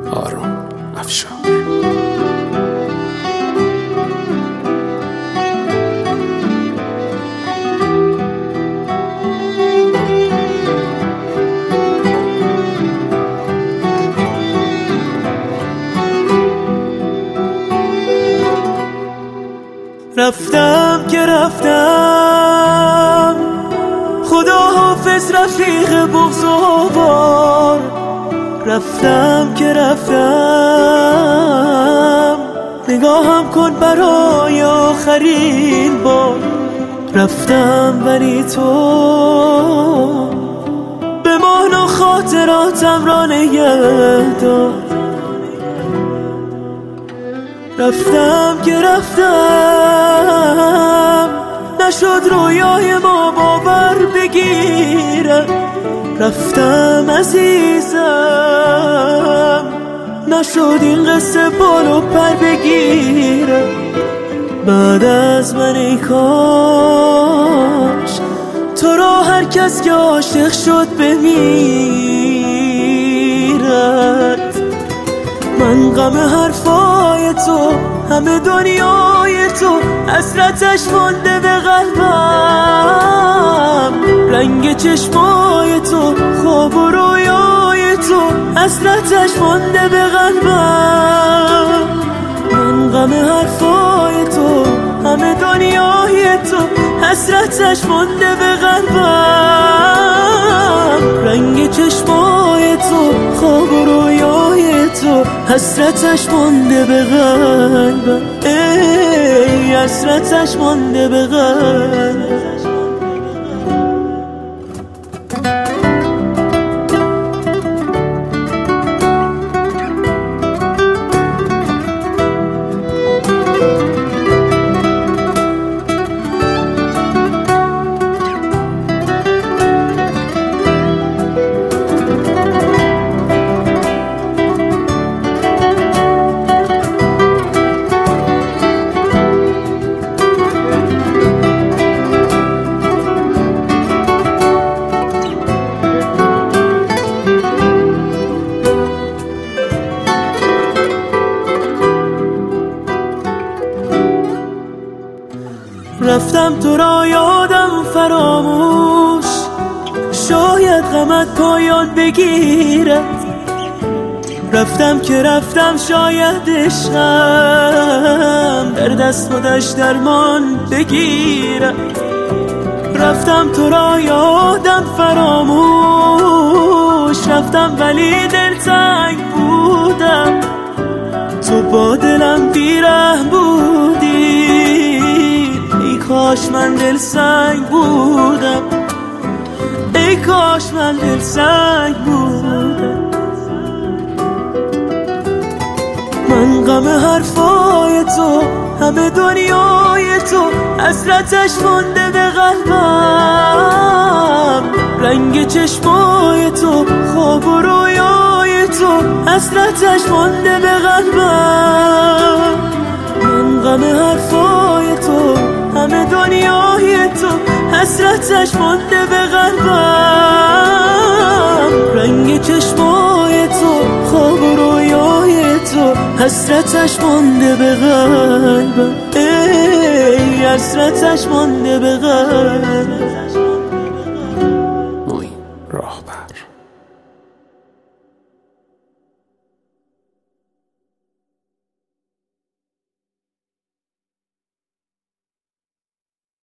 آرون افشار. رفتم که رفتم، خدا حافظ رفیق بغض و بار. رفتم که رفتم، نگاهم کن برای آخرین بار. رفتم ولی تو بمان و خاطراتم را نگه دار. رفتم که رفتم، نشد رویای ما باور بگیرم. رفتم عزیزم، نشد این قصه بال و پر بگیرم. بعد از من ای کاش تو را هر کس که عاشق شد بمیرد. من غم حرفای تو، همه دنیای تو، حسرتش مانده به قلبم. رنگ چشمای تو، خواب و رویای تو، حسرتش مانده به قلبم. من غم حرفای تو، همه دنیای تو، حسرتش مانده به قلبم. رنگ چشمای تو، خواب و رویای تو، حسرتش مانده به قلبم. ای حسرتش مانده به قلبم. رفتم تو را یادم فراموش، شاید غمت پایان بگیرد. رفتم که رفتم، شاید عشقم در دست خودش درمان بگیرد. رفتم تو را یادم فراموش، رفتم ولی دلتنگ بودم. تو با دلم بی‌رحم بودی، ای کاش من دلسنگ بودم. ای کاش من دلسنگ بودم. من غم حرفای تو، همه دنیای تو، حسرتش مانده به قلبم. رنگ چشمای تو، خواب و رویای تو، حسرتش مانده به قلبم. من غم حرفای تو، همه دنیای تو، حسرتش مانده به قلبم. رنگ چشمای تو، خواب و رویای تو، حسرتش مانده به قلبم. ای حسرتش مانده به قلبم.